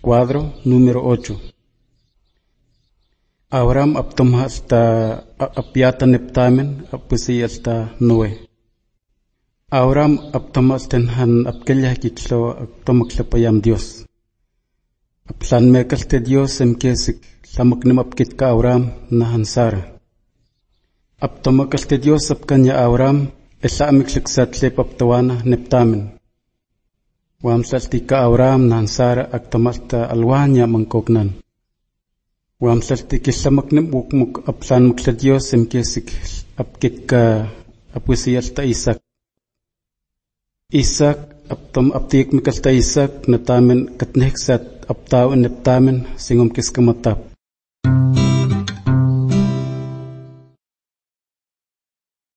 cuadro número 8. Abraham aptoma hasta apiata neptamen apusi hasta 9. Abraham aptoma stenhan apkelya kitlo aptoma klapayam Dios. Aplan mekalte Dios emkesik samaknim apkit ka Abraham nahan Sara. Aptoma kalte Dios apkanya Abraham esa amikliksat aptawana neptamen. Wamsalti ka Abraham nahan Sara aktamasta alwanya mangkognan. Wamsalti kisamaknim wukmuk aplan makla Dios emkesik apkit ka apusi hasta Isaac. Isaac aptik mikalta Isaac natamen katneksat aptao neptamen singom kiskamatap.